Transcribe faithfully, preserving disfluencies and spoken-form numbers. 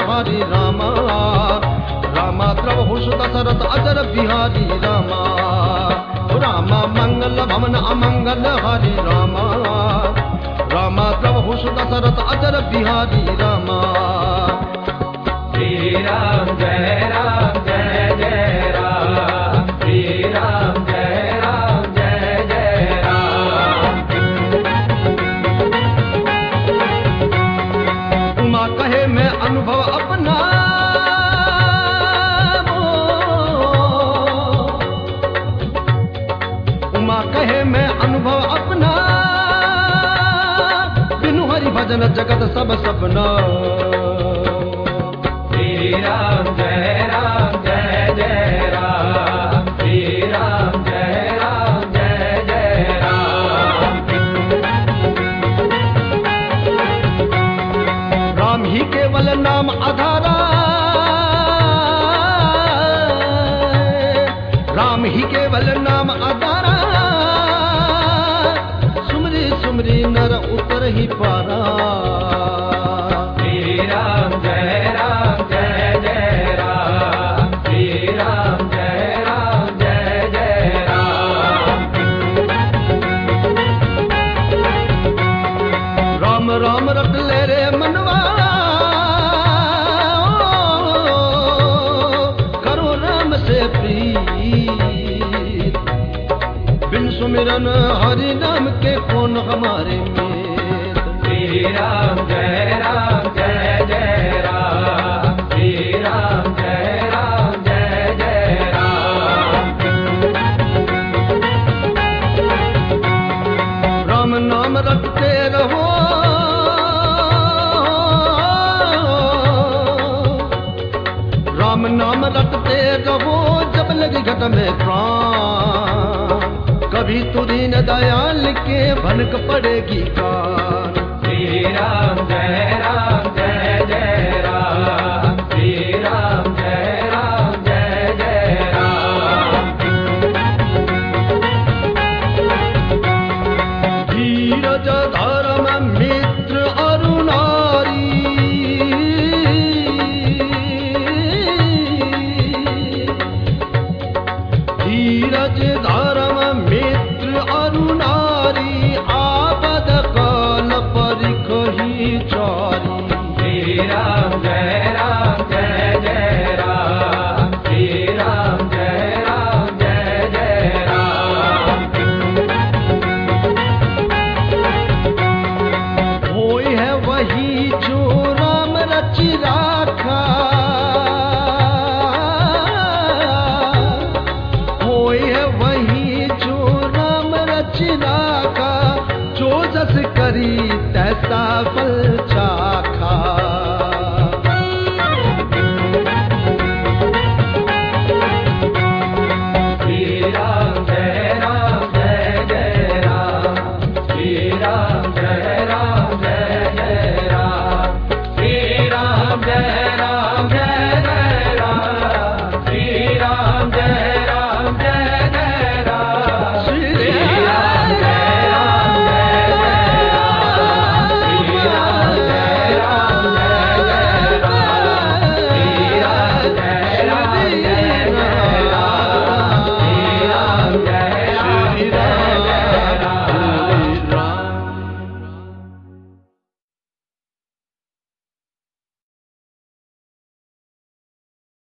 हरि रामा रामा द्रवहु सुत सरत अजर बिहारी रामा रामा मंगल भवन अमंगल हरि रामा रामा द्रवहु सुत सरत अजर बिहारी रामा श्री राम जय राम जय जय राम श्री राम जय राम जय जय राम। उमा कहे मैं अनुभव अपना उमा कहे मैं अनुभव अपना बिनु हरि भजन जगत सब सपना। श्री राम जय राम जय जय राम श्री राम जय राम जय जय राम। राम ही केवल नाम आधारा राम ही केवल नाम आधारा सुमरी सुमरी नर उतर ही पारा। श्री राम जय राम जय जय राम श्री राम जय राम जय जय राम। राम राम रट ले रे मनवा करो राम से प्रीत बिन सुमिरन हरि नाम के कौन हमारे मीत। श्री राम जय राम जय जय राम श्री राम जय राम जय जय राम। राम नाम रटते रहो राम नाम रटते रहो जब लगी घट में प्राण कभी तुरी न दयाल के भनक पड़ेगी कान। श्री राम जय राम जय जय राम श्री राम जय राम जय जय राम। धीरज धर्म मित्र अरुणारी धीरज धर्म मित्र अरुणारी आपद काल परिखहि चारी। श्री राम जय राम जय जय राम श्री राम जय राम जय जय राम। होय है वही जो राम रचि राखा होय है वही जो राम रचि राखा जो जस करी तैसा फल चाखा। श्री राम जय राम जय जय राम श्री राम जय राम जय जय राम श्री राम जय राम